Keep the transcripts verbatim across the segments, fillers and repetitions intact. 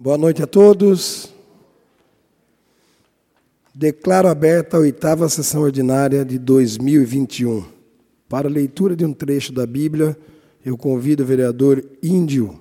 Boa noite a todos. Declaro aberta a oitava sessão ordinária de dois mil e vinte e um. Para a leitura de um trecho da Bíblia, eu convido o vereador Índio.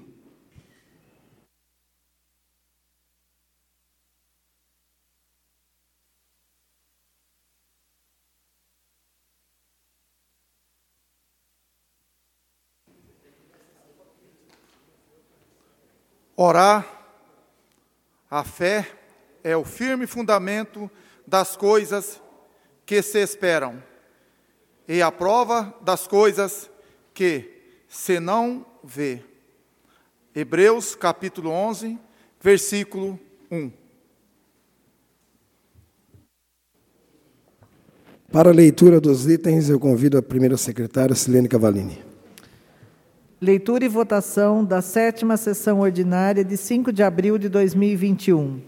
Orar, a fé é o firme fundamento das coisas que se esperam e a prova das coisas que se não vê. Hebreus capítulo onze, versículo um. Para a leitura dos itens, eu convido a primeira secretária, Silene Cavallini. Leitura e votação da sétima sessão ordinária de cinco de abril de dois mil e vinte e um.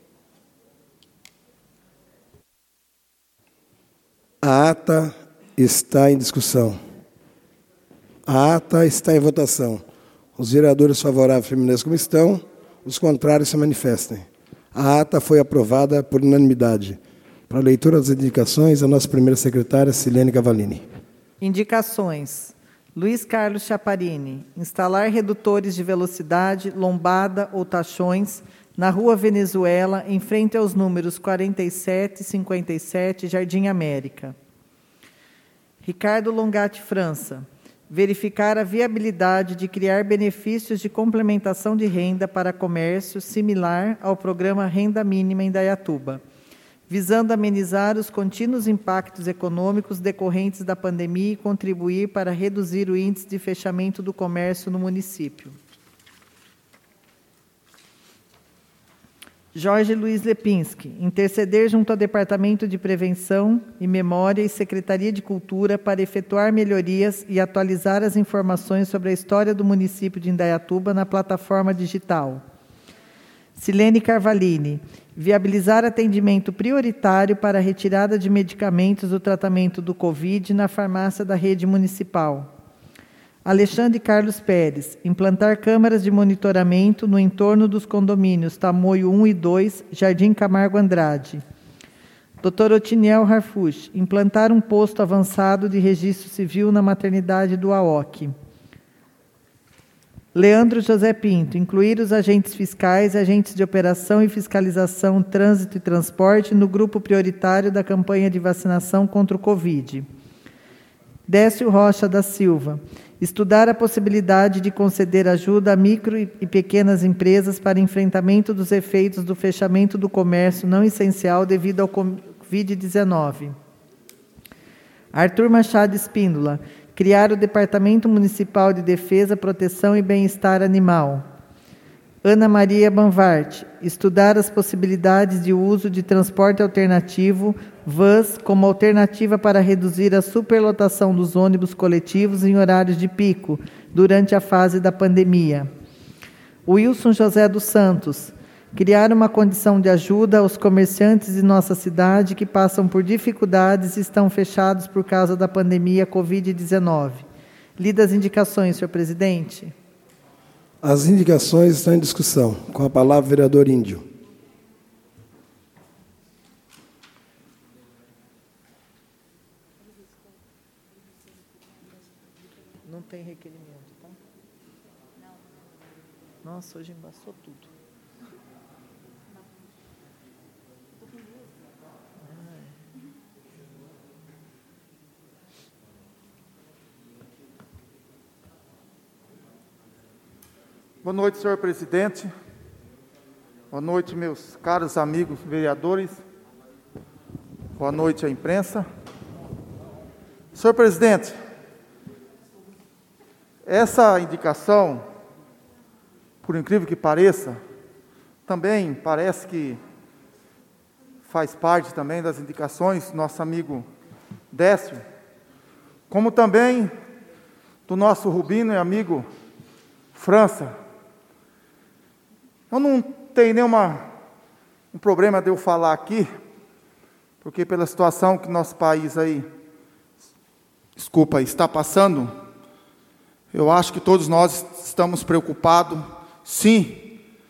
A ata está em discussão. A ata está em votação. Os vereadores favoráveis permaneçam como estão, os contrários se manifestem. A ata foi aprovada por unanimidade. Para a leitura das indicações, a nossa primeira secretária, Silene Cavallini. Indicações. Luiz Carlos Chaparini, instalar redutores de velocidade, lombada ou tachões na Rua Venezuela, em frente aos números quarenta e sete e cinquenta e sete, Jardim América. Ricardo Longatti França, verificar a viabilidade de criar benefícios de complementação de renda para comércio similar ao programa Renda Mínima em Indaiatuba, visando amenizar os contínuos impactos econômicos decorrentes da pandemia e contribuir para reduzir o índice de fechamento do comércio no município. Jorge Luiz Lepinski, interceder junto ao Departamento de Prevenção e Memória e Secretaria de Cultura para efetuar melhorias e atualizar as informações sobre a história do município de Indaiatuba na plataforma digital. Silene Carvalini, viabilizar atendimento prioritário para a retirada de medicamentos do tratamento do Covid na farmácia da rede municipal. Alexandre Carlos Pérez, implantar câmaras de monitoramento no entorno dos condomínios Tamoio um e dois, Jardim Camargo Andrade. doutor Otiniel Harfuch, implantar um posto avançado de registro civil na maternidade do A O C. Leandro José Pinto, incluir os agentes fiscais, agentes de operação e fiscalização, trânsito e transporte no grupo prioritário da campanha de vacinação contra o Covid. Décio Rocha da Silva, estudar a possibilidade de conceder ajuda a micro e pequenas empresas para enfrentamento dos efeitos do fechamento do comércio não essencial devido ao Covid dezenove. Arthur Machado Espíndola, criar o Departamento Municipal de Defesa, Proteção e Bem-Estar Animal. Ana Maria Banvart, estudar as possibilidades de uso de transporte alternativo, vans, como alternativa para reduzir a superlotação dos ônibus coletivos em horários de pico, durante a fase da pandemia. Wilson José dos Santos, criar uma condição de ajuda aos comerciantes de nossa cidade que passam por dificuldades e estão fechados por causa da pandemia Covid dezenove. Lidas as indicações, senhor presidente. As indicações estão em discussão. Com a palavra, o vereador Índio. Não tem requerimento, tá? Nossa, hoje embaçou tudo. Boa noite, senhor presidente. Boa noite, meus caros amigos vereadores. Boa noite à imprensa. Senhor presidente, essa indicação, por incrível que pareça, também parece que faz parte também das indicações do nosso amigo Décio, como também do nosso Rubino e amigo França. Eu não tenho nenhuma um problema de eu falar aqui, porque pela situação que nosso país aí, desculpa, está passando, eu acho que todos nós estamos preocupados, sim,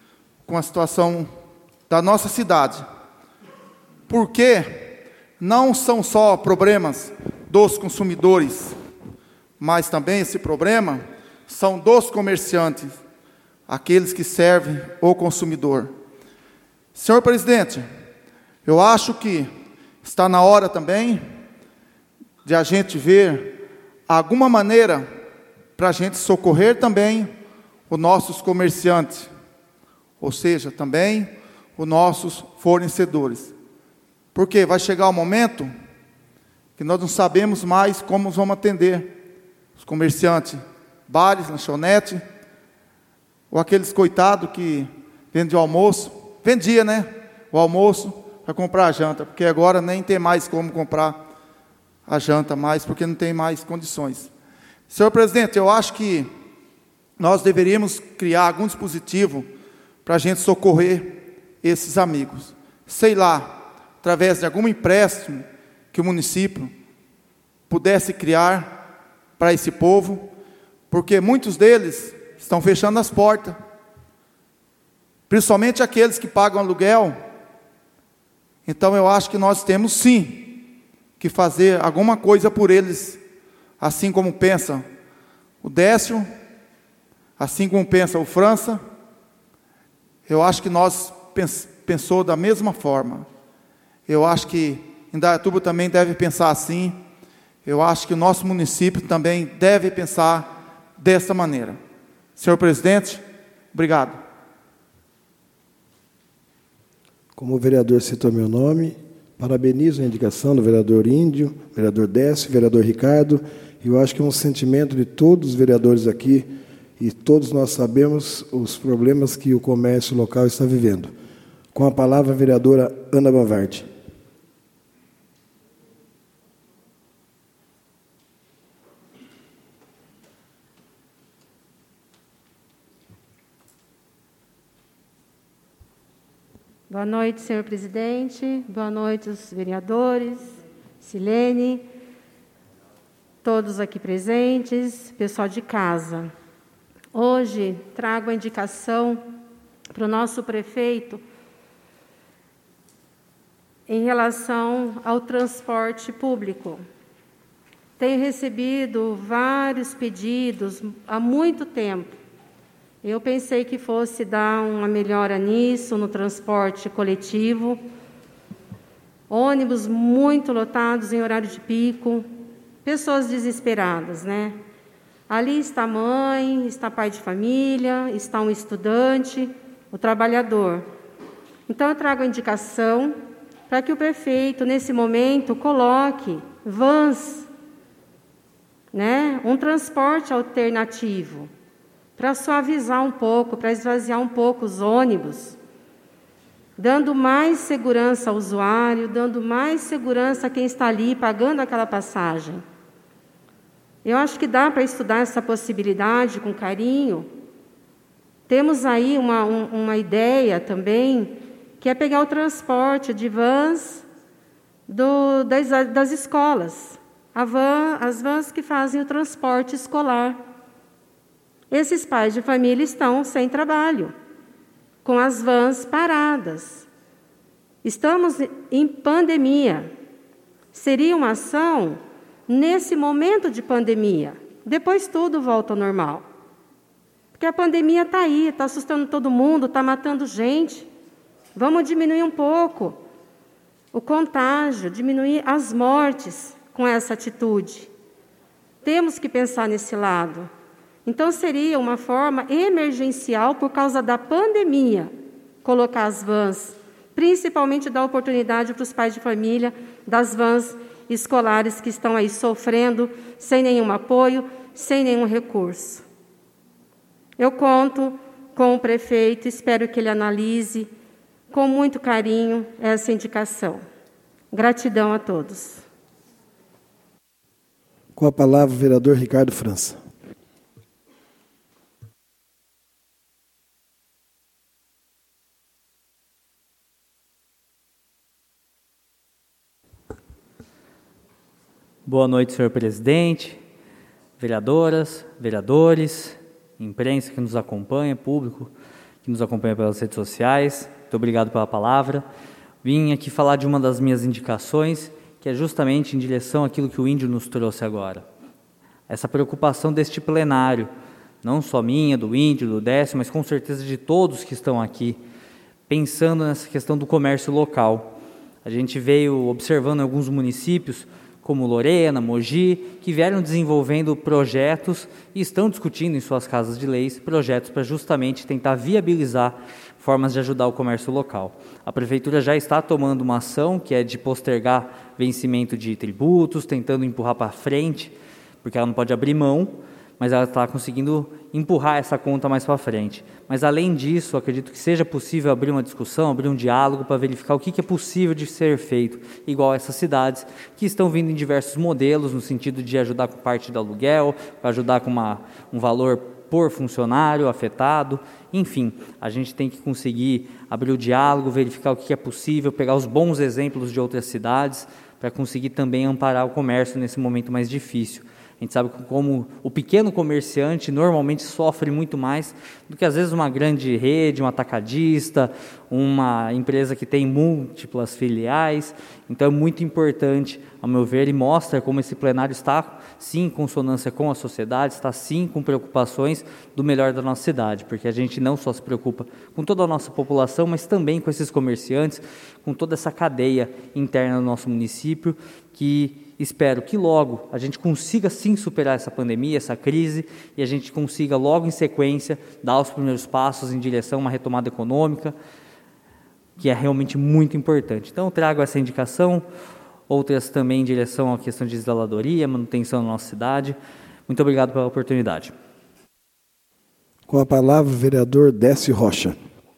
com a situação da nossa cidade. Porque não são só problemas dos consumidores, mas também esse problema são dos comerciantes, aqueles que servem o consumidor. Senhor presidente, eu acho que está na hora também de a gente ver alguma maneira para a gente socorrer também os nossos comerciantes, ou seja, também os nossos fornecedores. Porque vai chegar o momento que nós não sabemos mais como vamos atender os comerciantes, bares, lanchonete, ou aqueles coitados que vendem o almoço, vendia, né, o almoço para comprar a janta, porque agora nem tem mais como comprar a janta mais, porque não tem mais condições. Senhor presidente, eu acho que nós deveríamos criar algum dispositivo para a gente socorrer esses amigos. Sei lá, através de algum empréstimo que o município pudesse criar para esse povo, porque muitos deles estão fechando as portas, principalmente aqueles que pagam aluguel. Então eu acho que nós temos sim que fazer alguma coisa por eles, assim como pensa o Décio, assim como pensa o França. Eu acho que nós pens pensou da mesma forma. Eu acho que Indaiatuba também deve pensar assim. Eu acho que o nosso município também deve pensar dessa maneira. Senhor presidente, obrigado. Como o vereador citou meu nome, parabenizo a indicação do vereador Índio, vereador Décio, vereador Ricardo. Eu acho que é um sentimento de todos os vereadores aqui, e todos nós sabemos os problemas que o comércio local está vivendo. Com a palavra, a vereadora Ana Bavardi. Boa noite, senhor presidente. Boa noite, os vereadores, Silene, todos aqui presentes, pessoal de casa. Hoje trago a indicação para o nosso prefeito em relação ao transporte público. Tenho recebido vários pedidos há muito tempo. Eu pensei que fosse dar uma melhora nisso, no transporte coletivo. Ônibus muito lotados em horário de pico, pessoas desesperadas, né? Ali está a mãe, está pai de família, está um estudante, o trabalhador. Então, eu trago a indicação para que o prefeito, nesse momento, coloque vans, né? Um transporte alternativo, para suavizar um pouco, para esvaziar um pouco os ônibus, dando mais segurança ao usuário, dando mais segurança a quem está ali pagando aquela passagem. Eu acho que dá para estudar essa possibilidade com carinho. Temos aí uma, um, uma ideia também, que é pegar o transporte de vans do, das, das escolas, a van, as vans que fazem o transporte escolar. Esses pais de família estão sem trabalho, com as vans paradas. Estamos em pandemia. Seria uma ação nesse momento de pandemia. Depois tudo volta ao normal. Porque a pandemia está aí, está assustando todo mundo, está matando gente. Vamos diminuir um pouco o contágio, diminuir as mortes com essa atitude. Temos que pensar nesse lado. Então, seria uma forma emergencial, por causa da pandemia, colocar as vans, principalmente dar oportunidade para os pais de família das vans escolares que estão aí sofrendo, sem nenhum apoio, sem nenhum recurso. Eu conto com o prefeito, espero que ele analise com muito carinho essa indicação. Gratidão a todos. Com a palavra, o vereador Ricardo França. Boa noite, senhor presidente, vereadoras, vereadores, imprensa que nos acompanha, público que que nos acompanha pelas redes sociais. Muito obrigado pela palavra. Vim aqui falar de uma das minhas indicações, que é justamente em direção àquilo que o Índio nos trouxe agora. Essa preocupação deste plenário, não só minha, do Índio, do Décio, mas com certeza de todos que estão aqui, pensando nessa questão do comércio local. A gente veio observando em alguns municípios, como Lorena, Mogi, que vieram desenvolvendo projetos e estão discutindo em suas casas de leis projetos para justamente tentar viabilizar formas de ajudar o comércio local. A Prefeitura já está tomando uma ação que é de postergar vencimento de tributos, tentando empurrar para frente, porque ela não pode abrir mão, mas ela está conseguindo empurrar essa conta mais para frente. Mas, além disso, acredito que seja possível abrir uma discussão, abrir um diálogo para verificar o que é possível de ser feito, igual essas cidades, que estão vindo em diversos modelos, no sentido de ajudar com parte do aluguel, para ajudar com uma, um valor por funcionário afetado. Enfim, a gente tem que conseguir abrir o diálogo, verificar o que é possível, pegar os bons exemplos de outras cidades, para conseguir também amparar o comércio nesse momento mais difícil. A gente sabe como o pequeno comerciante normalmente sofre muito mais do que, às vezes, uma grande rede, um atacadista, uma empresa que tem múltiplas filiais. Então, é muito importante, ao meu ver, e mostra como esse plenário está, sim, em consonância com a sociedade, está, sim, com preocupações do melhor da nossa cidade, porque a gente não só se preocupa com toda a nossa população, mas também com esses comerciantes, com toda essa cadeia interna do nosso município, que espero que logo a gente consiga sim superar essa pandemia, essa crise, e a gente consiga logo em sequência dar os primeiros passos em direção a uma retomada econômica, que é realmente muito importante. Então eu trago essa indicação, outras também em direção à questão de zeladoria, manutenção da nossa cidade. Muito obrigado pela oportunidade. Com a palavra o vereador Décio Rocha.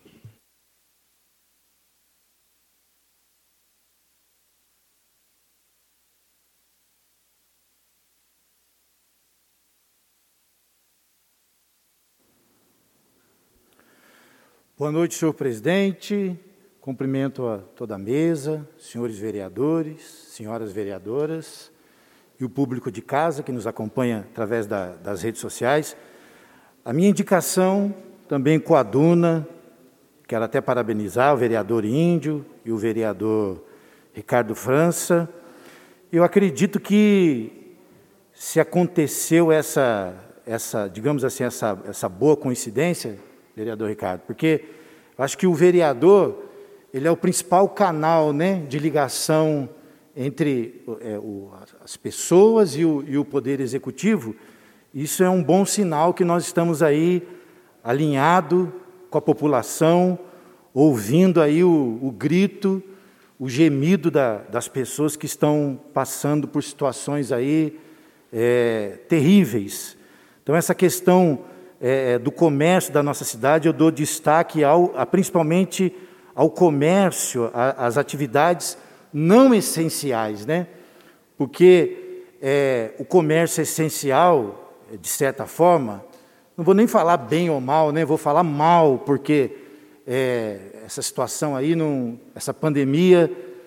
Boa noite, senhor presidente. Cumprimento a toda a mesa, senhores vereadores, senhoras vereadoras e o público de casa que nos acompanha através da, das redes sociais. A minha indicação também coaduna, quero até parabenizar o vereador Índio e o vereador Ricardo França. Eu acredito que se aconteceu essa, essa digamos assim, essa, essa boa coincidência, vereador Ricardo, porque eu acho que o vereador, ele é o principal canal, né, de ligação entre é, o, as pessoas e o, e o Poder Executivo. Isso é um bom sinal que nós estamos aí alinhado com a população, ouvindo aí o, o grito, o gemido da, das pessoas que estão passando por situações aí é, terríveis. Então, essa questão É, do comércio da nossa cidade, eu dou destaque ao, a, principalmente ao comércio, às atividades não essenciais, né? Porque é, o comércio essencial, de certa forma, não vou nem falar bem ou mal, né? Vou falar mal, porque é, essa situação aí, não, essa pandemia,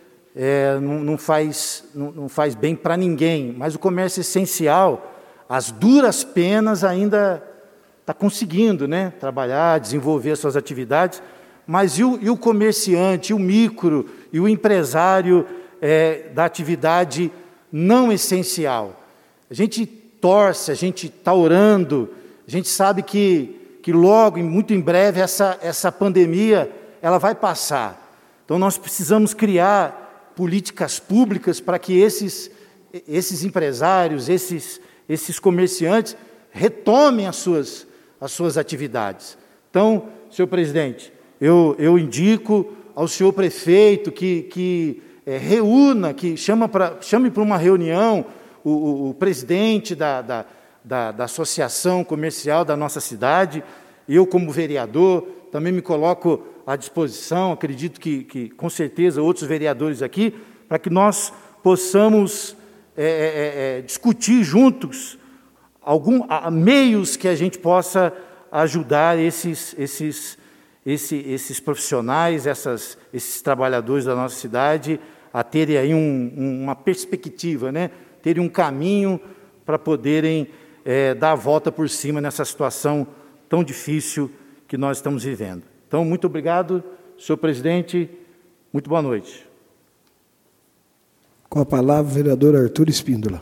é, não, não, faz, não, não faz bem para ninguém, mas o comércio essencial, as duras penas ainda está conseguindo, né, trabalhar, desenvolver as suas atividades, mas e o, e o comerciante, e o micro, e o empresário é, da atividade não essencial? A gente torce, a gente está orando, a gente sabe que, que logo, muito em breve, essa, essa pandemia ela vai passar. Então, nós precisamos criar políticas públicas para que esses, esses empresários, esses, esses comerciantes retomem as suas as suas atividades. Então, senhor presidente, eu, eu indico ao senhor prefeito que, que é, reúna, que chama pra, chame para uma reunião o, o, o presidente da, da, da, da associação comercial da nossa cidade. Eu, como vereador, também me coloco à disposição, acredito que, que com certeza, outros vereadores aqui, para que nós possamos é, é, é, discutir juntos algum, a, meios que a gente possa ajudar esses, esses, esse, esses profissionais, essas, esses trabalhadores da nossa cidade a terem aí um, um, uma perspectiva, né? Terem um caminho para poderem é, dar a volta por cima nessa situação tão difícil que nós estamos vivendo. Então, muito obrigado, senhor presidente. Muito boa noite. Com a palavra, o vereador Arthur Espíndola.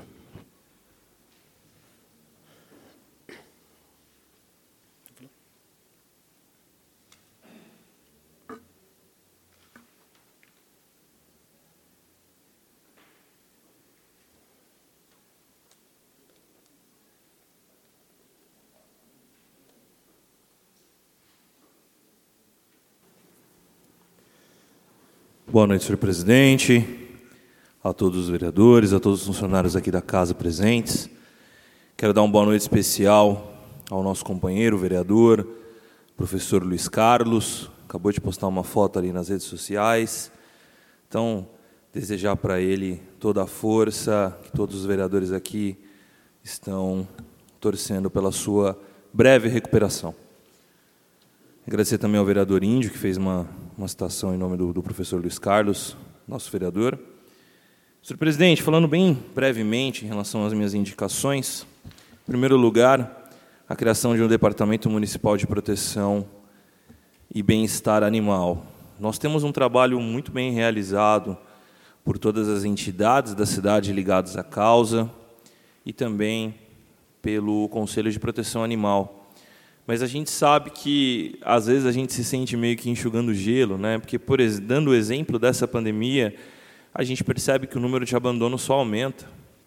Boa noite, senhor presidente, a todos os vereadores, a todos os funcionários aqui da casa presentes. Quero dar uma boa noite especial ao nosso companheiro, vereador, professor Luiz Carlos. Acabou de postar uma foto ali nas redes sociais. Então, desejar para ele toda a força, que todos os vereadores aqui estão torcendo pela sua breve recuperação. Agradecer também ao vereador Índio, que fez uma, uma citação em nome do, do professor Luiz Carlos, nosso vereador. Senhor presidente, falando bem brevemente em relação às minhas indicações, em primeiro lugar, a criação de um Departamento Municipal de Proteção e Bem-Estar Animal. Nós temos um trabalho muito bem realizado por todas as entidades da cidade ligadas à causa e também pelo Conselho de Proteção Animal. Mas a gente sabe que, às vezes, a gente se sente meio que enxugando gelo, né? Porque, por, dando o exemplo dessa pandemia, a gente percebe que o número de abandono só aumenta.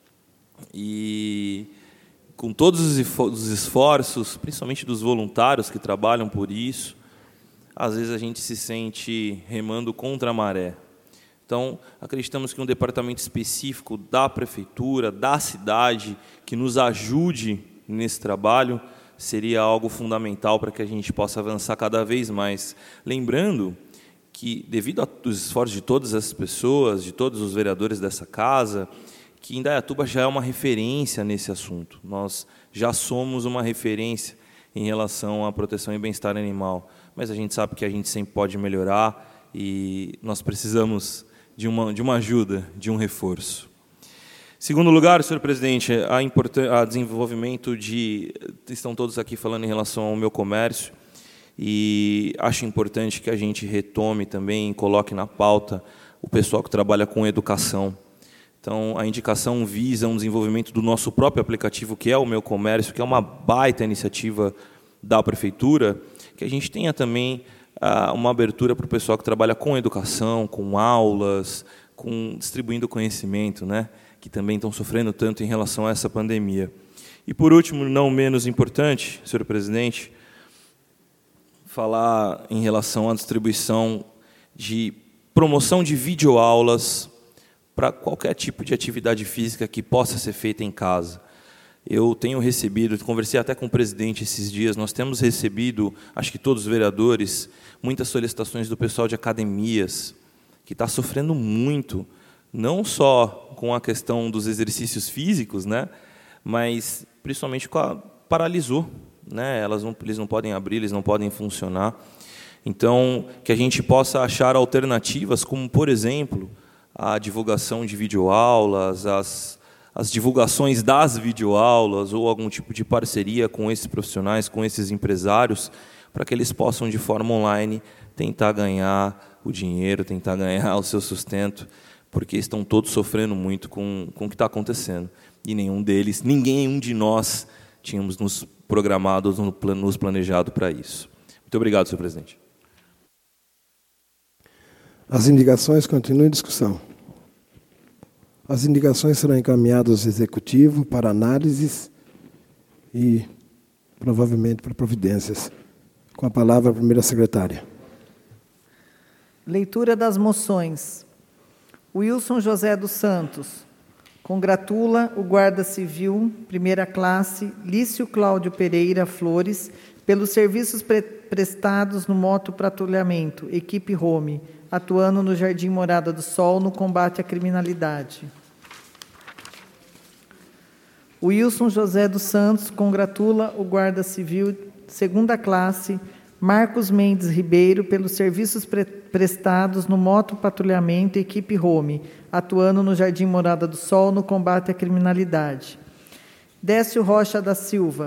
E, com todos os esforços, principalmente dos voluntários que trabalham por isso, às vezes a gente se sente remando contra a maré. Então, acreditamos que um departamento específico da prefeitura, da cidade, que nos ajude nesse trabalho, seria algo fundamental para que a gente possa avançar cada vez mais. Lembrando que, devido aos esforços de todas essas pessoas, de todos os vereadores dessa casa, que Indaiatuba já é uma referência nesse assunto. Nós já somos uma referência em relação à proteção e bem-estar animal, mas a gente sabe que a gente sempre pode melhorar e nós precisamos de uma, de uma ajuda, de um reforço. Segundo lugar, senhor presidente, a, a desenvolvimento de... Estão todos aqui falando em relação ao meu comércio e acho importante que a gente retome também, coloque na pauta o pessoal que trabalha com educação. Então, a indicação visa um desenvolvimento do nosso próprio aplicativo, que é o Meu Comércio, que é uma baita iniciativa da prefeitura, que a gente tenha também ah, uma abertura para o pessoal que trabalha com educação, com aulas, com distribuindo conhecimento, né? Que também estão sofrendo tanto em relação a essa pandemia. E, por último, não menos importante, senhor presidente, falar em relação à distribuição de promoção de videoaulas para qualquer tipo de atividade física que possa ser feita em casa. Eu tenho recebido, conversei até com o presidente esses dias, nós temos recebido, acho que todos os vereadores, muitas solicitações do pessoal de academias, que está sofrendo muito, não só com a questão dos exercícios físicos, né, mas principalmente com a paralisou, né, elas não, eles não podem abrir, eles não podem funcionar. Então, que a gente possa achar alternativas, como, por exemplo, a divulgação de videoaulas, as, as divulgações das videoaulas, ou algum tipo de parceria com esses profissionais, com esses empresários, para que eles possam, de forma online, tentar ganhar o dinheiro, tentar ganhar o seu sustento, porque estão todos sofrendo muito com, com o que está acontecendo. E nenhum deles, ninguém de nós, tínhamos nos programado, nos planejado para isso. Muito obrigado, senhor presidente. As indicações continuam em discussão. As indicações serão encaminhadas ao Executivo para análises e, provavelmente, para providências. Com a palavra, a primeira secretária. Leitura das moções. Wilson José dos Santos congratula o Guarda Civil, primeira classe, Lício Cláudio Pereira Flores, pelos serviços pre prestados no motopatrulhamento, equipe Home, atuando no Jardim Morada do Sol no combate à criminalidade. Wilson José dos Santos congratula o Guarda Civil, segunda classe, Marcos Mendes Ribeiro, pelos serviços pre prestados no motopatrulhamento equipe Home, atuando no Jardim Morada do Sol no combate à criminalidade. Décio Rocha da Silva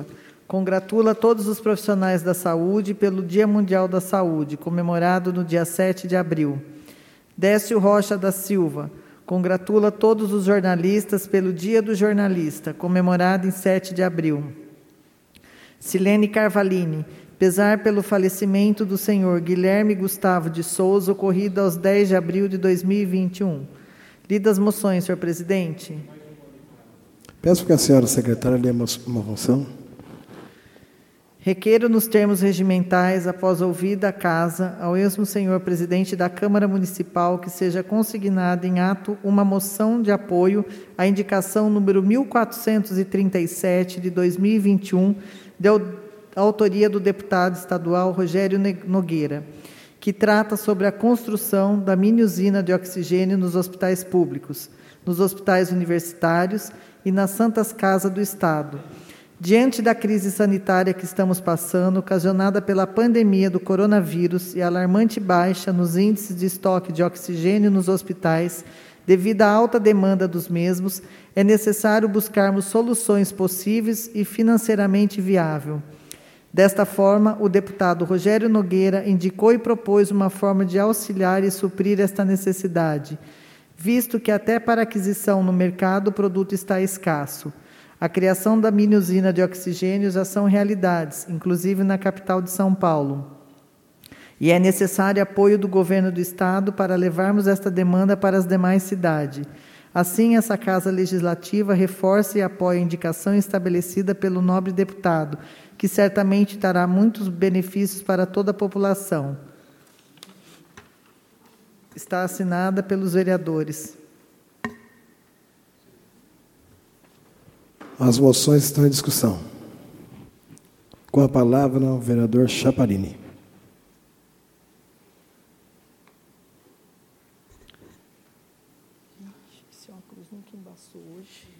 Congratula todos os profissionais da saúde pelo Dia Mundial da Saúde, comemorado no dia sete de abril. Décio Rocha da Silva congratula todos os jornalistas pelo Dia do Jornalista, comemorado em sete de abril. Silene Carvalini, pesar pelo falecimento do senhor Guilherme Gustavo de Souza, ocorrido aos dez de abril de dois mil e vinte e um. Lidas as moções, senhor presidente. Peço que a senhora secretária lê uma moção. Requeiro nos termos regimentais, após ouvida a casa, ao mesmo senhor presidente da Câmara Municipal, que seja consignada em ato uma moção de apoio à indicação número mil quatrocentos e trinta e sete de dois mil e vinte e um, de autoria do deputado estadual Rogério Nogueira, que trata sobre a construção da mini-usina de oxigênio nos hospitais públicos, nos hospitais universitários e nas Santas Casas do Estado. Diante da crise sanitária que estamos passando, ocasionada pela pandemia do coronavírus e a alarmante baixa nos índices de estoque de oxigênio nos hospitais, devido à alta demanda dos mesmos, é necessário buscarmos soluções possíveis e financeiramente viável. Desta forma, o deputado Rogério Nogueira indicou e propôs uma forma de auxiliar e suprir esta necessidade, visto que até para aquisição no mercado o produto está escasso. A criação da mini-usina de oxigênio já são realidades, inclusive na capital de São Paulo. E é necessário apoio do governo do Estado para levarmos esta demanda para as demais cidades. Assim, essa Casa Legislativa reforça e apoia a indicação estabelecida pelo nobre deputado, que certamente trará muitos benefícios para toda a população. Está assinada pelos vereadores. As moções estão em discussão. Com a palavra, o vereador Chaparini. Esse óculos nunca embaçou hoje.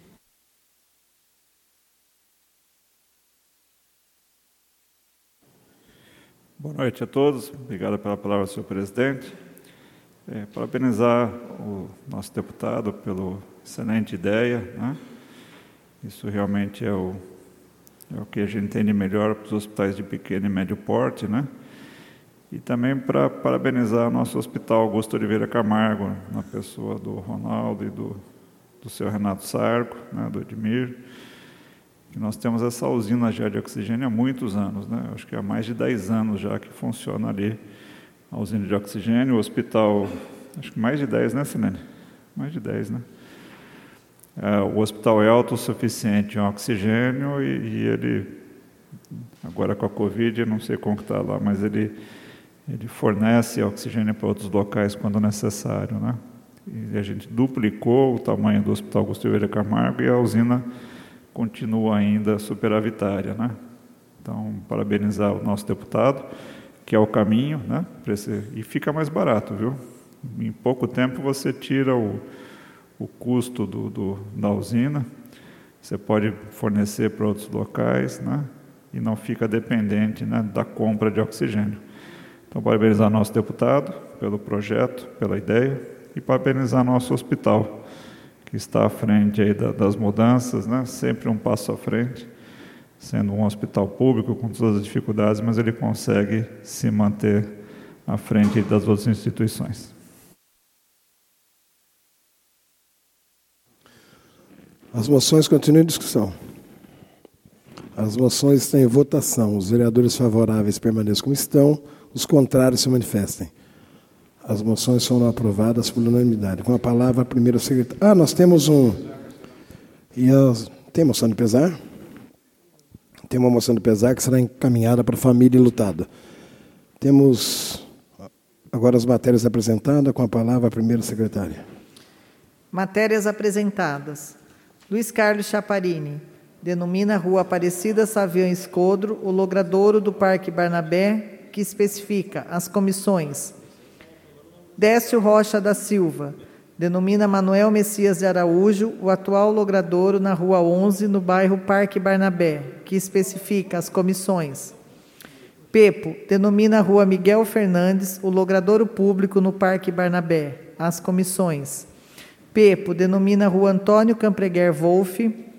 Boa noite a todos. Obrigado pela palavra, senhor presidente. É, parabenizar o nosso deputado pela excelente ideia, né? Isso realmente é o, é o que a gente entende melhor para os hospitais de pequeno e médio porte, né? E também para parabenizar o nosso hospital Augusto Oliveira Camargo, na pessoa do Ronaldo e do, do seu Renato Sarco, né, do Edmir, que nós temos essa usina já de oxigênio há muitos anos, né? Acho que há mais de dez anos já que funciona ali a usina de oxigênio, o hospital, acho que mais de dez, né, Silene? Mais de dez, né? É, o hospital é autossuficiente em oxigênio e, e ele, agora com a Covid, não sei como está lá, mas ele, ele fornece oxigênio para outros locais quando necessário, né? E a gente duplicou o tamanho do Hospital Augusto Oliveira Camargo e a usina continua ainda superavitária, né? Então, parabenizar o nosso deputado, que é o caminho, né? Esse, e fica mais barato, viu? Em pouco tempo você tira o o custo do, do, da usina, você pode fornecer para outros locais, né? E não fica dependente, né, da compra de oxigênio. Então, parabenizar nosso deputado pelo projeto, pela ideia, e parabenizar nosso hospital, que está à frente aí da, das mudanças, né? Sempre um passo à frente, sendo um hospital público com todas as dificuldades, mas ele consegue se manter à frente das outras instituições. As moções continuam em discussão. As moções estão em votação. Os vereadores favoráveis permaneçam como estão, os contrários se manifestem. As moções foram aprovadas por unanimidade. Com a palavra, a primeira secretária. Ah, nós temos um... E as... Tem moção de pesar? Tem uma moção de pesar que será encaminhada para a família lutada. Temos agora as matérias apresentadas. Com a palavra, a primeira secretária. Matérias apresentadas. Luiz Carlos Chaparini, denomina Rua Aparecida Savião Escodro, o logradouro do Parque Barnabé, que especifica as comissões. Décio Rocha da Silva, denomina Manuel Messias de Araújo, o atual logradouro na Rua onze, no bairro Parque Barnabé, que especifica as comissões. Pepo, denomina Rua Miguel Fernandes, o logradouro público no Parque Barnabé, as comissões. Pepo denomina Rua Antônio Campreguer Wolff,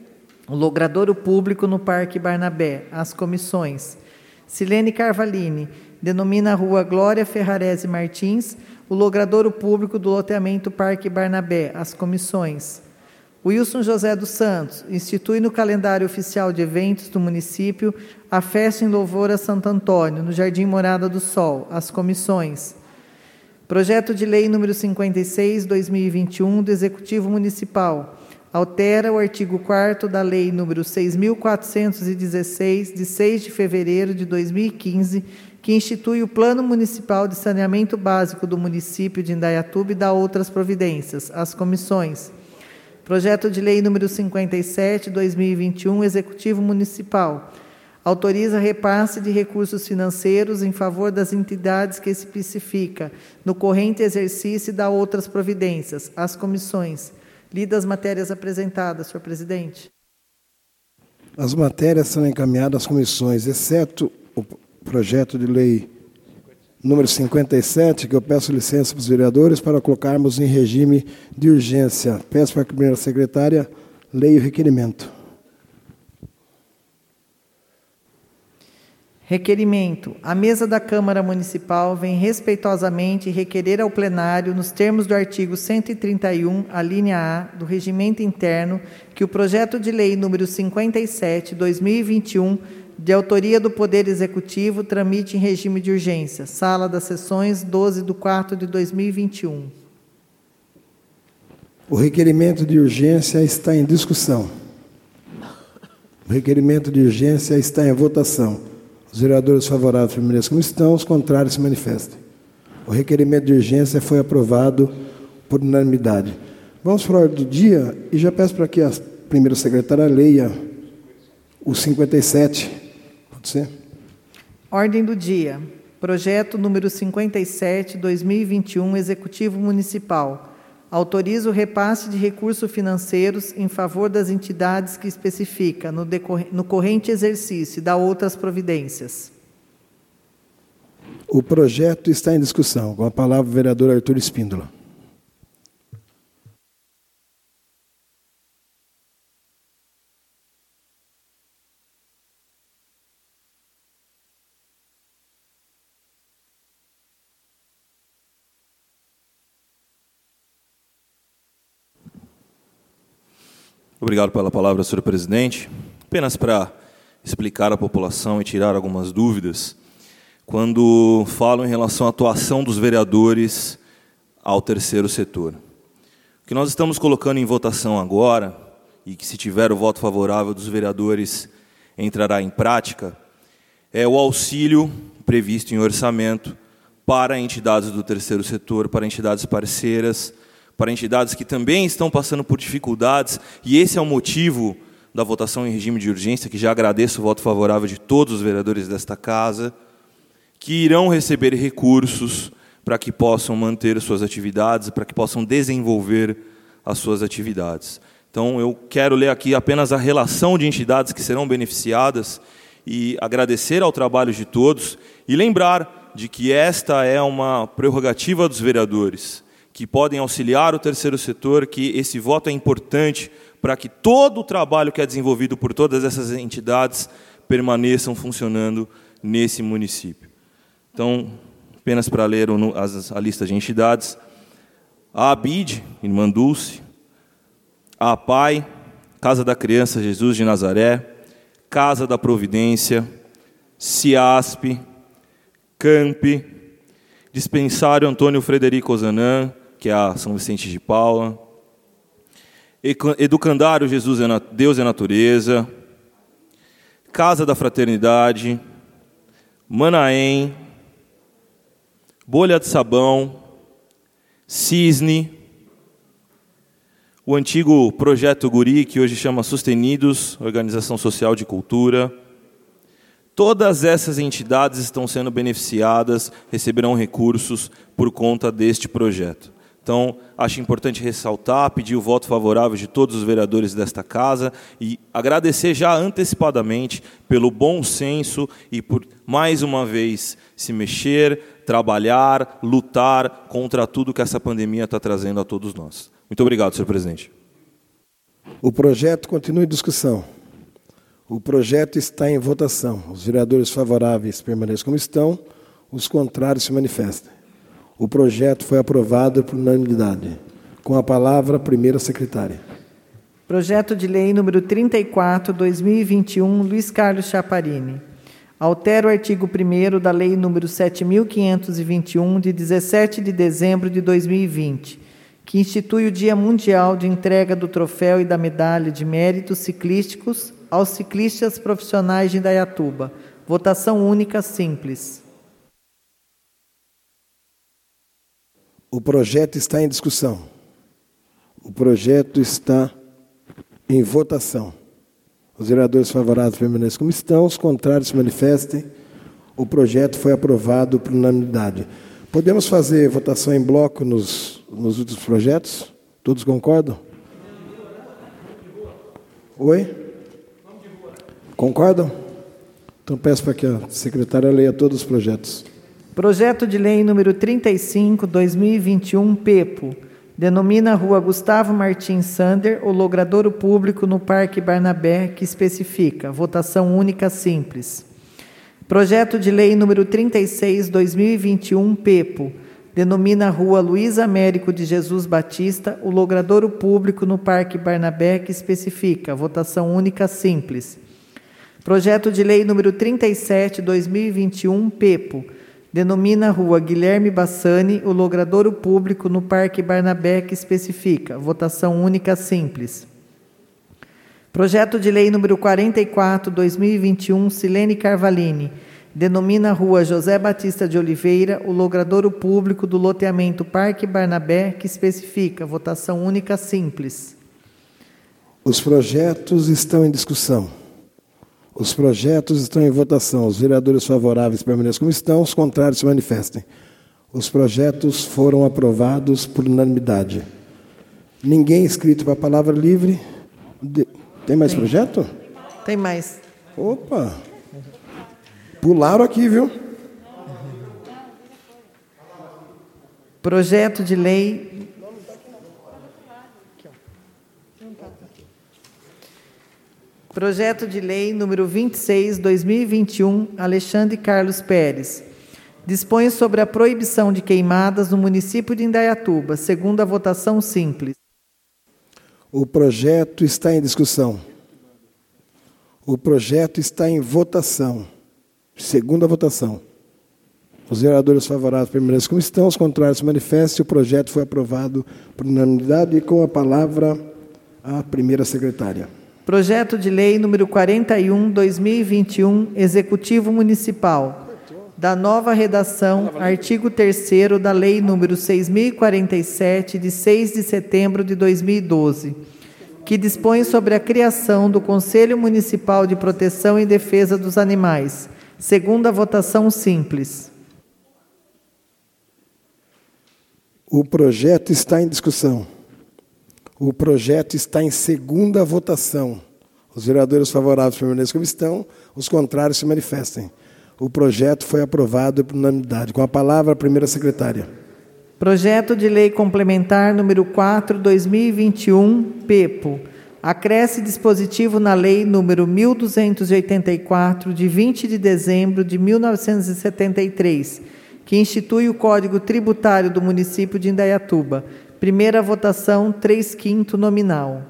o logradouro público no Parque Barnabé. As comissões: Silene Carvalini, denomina a Rua Glória Ferrarese Martins, o logradouro público do loteamento Parque Barnabé. As comissões: Wilson José dos Santos, institui no calendário oficial de eventos do município a festa em louvor a Santo Antônio, no Jardim Morada do Sol. As comissões: Projeto de Lei número cinquenta e seis, dois mil e vinte e um, do Executivo Municipal, altera o artigo quarto da Lei número seis mil quatrocentos e dezesseis, de seis de fevereiro de dois mil e quinze, que institui o Plano Municipal de Saneamento Básico do município de Indaiatuba e dá outras providências. As comissões: Projeto de Lei número cinquenta e sete, dois mil e vinte e um, Executivo Municipal, autoriza repasse de recursos financeiros em favor das entidades que especifica no corrente exercício e dá outras providências. As comissões: Lidas as matérias apresentadas, senhor presidente. As matérias são encaminhadas às comissões, exceto o projeto de lei número cinquenta e sete, que eu peço licença para os vereadores para colocarmos em regime de urgência. Peço para a primeira secretária leia o requerimento. Requerimento. A mesa da Câmara Municipal vem respeitosamente requerer ao plenário, nos termos do artigo cento e trinta e um, a linha A, do Regimento Interno, que o projeto de lei número cinquenta e sete, dois mil e vinte e um, de autoria do Poder Executivo, tramite em regime de urgência. Sala das Sessões, doze de quatro de dois mil e vinte e um. O requerimento de urgência está em discussão. O requerimento de urgência está em votação. Os vereadores favoráveis permaneçam como estão, os contrários se manifestem. O requerimento de urgência foi aprovado por unanimidade. Vamos para a ordem do dia e já peço para que a primeira secretária leia o cinquenta e sete. Pode ser? Ordem do dia. Projeto número cinquenta e sete, dois mil e vinte e um, Executivo Municipal. Autoriza o repasse de recursos financeiros em favor das entidades que especifica no, no corrente exercício e dá outras providências. O projeto está em discussão. Com a palavra o vereador Arthur Espíndola. Obrigado pela palavra, senhor presidente. Apenas para explicar à população e tirar algumas dúvidas, quando falo em relação à atuação dos vereadores ao terceiro setor. O que nós estamos colocando em votação agora, e que se tiver o voto favorável dos vereadores entrará em prática, é o auxílio previsto em orçamento para entidades do terceiro setor, para entidades parceiras, para entidades que também estão passando por dificuldades, e esse é o motivo da votação em regime de urgência, que já agradeço o voto favorável de todos os vereadores desta casa, que irão receber recursos para que possam manter suas atividades, para que possam desenvolver as suas atividades. Então, eu quero ler aqui apenas a relação de entidades que serão beneficiadas e agradecer ao trabalho de todos e lembrar de que esta é uma prerrogativa dos vereadores, que podem auxiliar o terceiro setor, que esse voto é importante para que todo o trabalho que é desenvolvido por todas essas entidades permaneçam funcionando nesse município. Então, apenas para ler a lista de entidades: a ABID, Irmã Dulce, a APAI, Casa da Criança Jesus de Nazaré, Casa da Providência, CIASP, CAMP, Dispensário Antônio Frederico Ozanam, que é a São Vicente de Paula, Educandário Jesus Deus é Natureza, Casa da Fraternidade, Manaém, Bolha de Sabão, Cisne, o antigo Projeto Guri, que hoje chama Sustenidos, Organização Social de Cultura. Todas essas entidades estão sendo beneficiadas, receberão recursos por conta deste projeto. Então, acho importante ressaltar, pedir o voto favorável de todos os vereadores desta casa e agradecer já antecipadamente pelo bom senso e por, mais uma vez, se mexer, trabalhar, lutar contra tudo que essa pandemia está trazendo a todos nós. Muito obrigado, senhor presidente. O projeto continua em discussão. O projeto está em votação. Os vereadores favoráveis permaneçam como estão, os contrários se manifestem. O projeto foi aprovado por unanimidade. Com a palavra, a primeira secretária. Projeto de lei número trinta e quatro, dois mil e vinte e um, Luiz Carlos Chaparini. Altera o artigo primeiro da lei número sete mil quinhentos e vinte e um, de dezessete de dezembro de dois mil e vinte, que institui o Dia Mundial de entrega do troféu e da medalha de méritos ciclísticos aos ciclistas profissionais de Indaiatuba. Votação única simples. O projeto está em discussão. O projeto está em votação. Os vereadores favoráveis permaneçam como estão, os contrários se manifestem. O projeto foi aprovado por unanimidade. Podemos fazer votação em bloco nos, nos outros projetos? Todos concordam? Oi? Concordam? Então peço para que a secretária leia todos os projetos. Projeto de lei número trinta e cinco, dois mil e vinte e um, Pepo. Denomina a Rua Gustavo Martins Sander o logradouro público no Parque Barnabé, que especifica. Votação única simples. Projeto de lei número trinta e seis, dois mil e vinte e um, Pepo. Denomina a Rua Luiz Américo de Jesus Batista o logradouro público no Parque Barnabé, que especifica. Votação única simples. Projeto de lei número trinta e sete, dois mil e vinte e um, Pepo. Denomina a Rua Guilherme Bassani o logradouro público no Parque Barnabé, que especifica. Votação única simples. Projeto de lei número quarenta e quatro, dois mil e vinte e um, Silene Carvalini. Denomina a Rua José Batista de Oliveira o logradouro público do loteamento Parque Barnabé, que especifica. Votação única simples. Os projetos estão em discussão. Os projetos estão em votação. Os vereadores favoráveis permaneçam como estão, os contrários se manifestem. Os projetos foram aprovados por unanimidade. Ninguém inscrito para a palavra livre. De... Tem mais Tem. projeto? Tem mais. Opa! Pularam aqui, viu? Projeto de lei... Projeto de lei número vinte e seis, dois mil e vinte e um, Alexandre Carlos Pérez. Dispõe sobre a proibição de queimadas no município de Indaiatuba, segundo a votação simples. O projeto está em discussão. O projeto está em votação. Segunda votação. Os vereadores favoráveis permanecem como estão, os contrários se manifestem. O projeto foi aprovado por unanimidade e com a palavra a primeira secretária. Projeto de lei número quarenta e um, dois mil e vinte e um, Executivo Municipal, da nova redação, artigo terceiro da lei número seis mil e quarenta e sete, de seis de setembro de dois mil e doze, que dispõe sobre a criação do Conselho Municipal de Proteção e Defesa dos Animais, segunda votação simples. O projeto está em discussão. O projeto está em segunda votação. Os vereadores favoráveis permaneçam como estão, os contrários se manifestem. O projeto foi aprovado por unanimidade. Com a palavra, a primeira secretária. Projeto de lei complementar número quatro, dois mil e vinte e um, Pepo. Acresce dispositivo na lei número mil duzentos e oitenta e quatro, de vinte de dezembro de mil novecentos e setenta e três, que institui o Código Tributário do município de Indaiatuba. Primeira votação, três quinto nominal.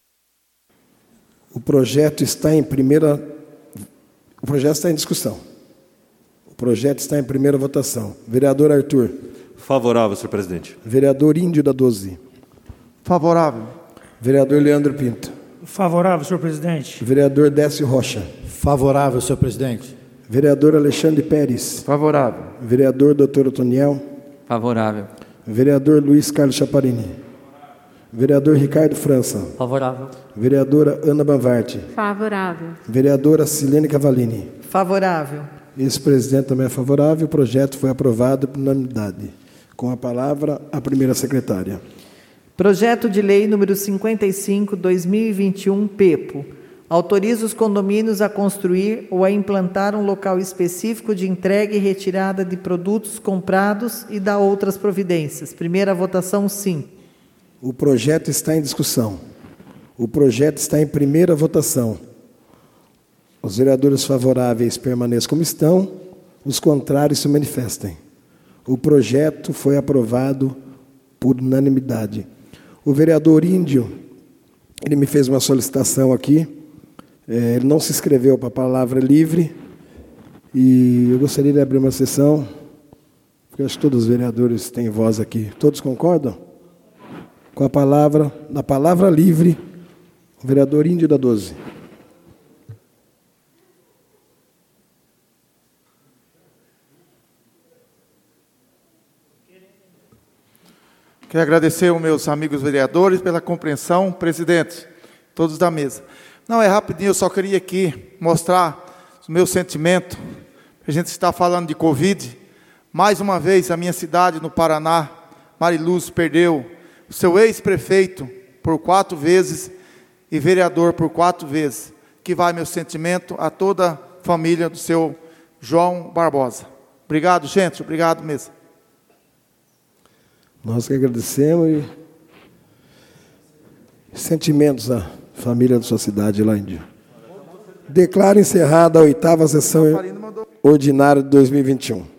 O projeto está em primeira... O projeto está em discussão. O projeto está em primeira votação. Vereador Arthur. Favorável, senhor presidente. Vereador Índio da doze. Favorável. Vereador Leandro Pinto. Favorável, senhor presidente. Vereador Décio Rocha. Favorável, senhor presidente. Vereador Alexandre Pérez. Favorável. Vereador doutor Otoniel. Favorável. Vereador Luiz Carlos Chaparini. Vereador Ricardo França. Favorável. Vereadora Ana Banvarte. Favorável. Vereadora Silene Cavallini. Favorável. Vice-presidente também é favorável. O projeto foi aprovado por unanimidade. Com a palavra, a primeira secretária. Projeto de lei número cinquenta e cinco, dois mil e vinte e um, Pepo. Autoriza os condomínios a construir ou a implantar um local específico de entrega e retirada de produtos comprados e dá outras providências. Primeira votação, sim. O projeto está em discussão. O projeto está em primeira votação. Os vereadores favoráveis permaneçam como estão, os contrários se manifestem. O projeto foi aprovado por unanimidade. O vereador Índio, ele me fez uma solicitação aqui, é, ele não se inscreveu para a palavra livre, e eu gostaria de abrir uma sessão, porque acho que todos os vereadores têm voz aqui. Todos concordam? Com a palavra, na palavra livre, o vereador Índio da doze. Quero agradecer aos meus amigos vereadores pela compreensão, presidente, todos da mesa. Não, é rapidinho, eu só queria aqui mostrar o meu sentimento. A gente está falando de Covid. Mais uma vez, a minha cidade, no Paraná, Mariluz, perdeu o seu ex-prefeito por quatro vezes e vereador por quatro vezes. Que vai meu sentimento a toda a família do seu João Barbosa. Obrigado, gente. Obrigado mesmo. Nós que agradecemos e sentimentos à família da sua cidade lá, Índio. Declaro encerrada a oitava sessão ordinária de dois mil e vinte e um.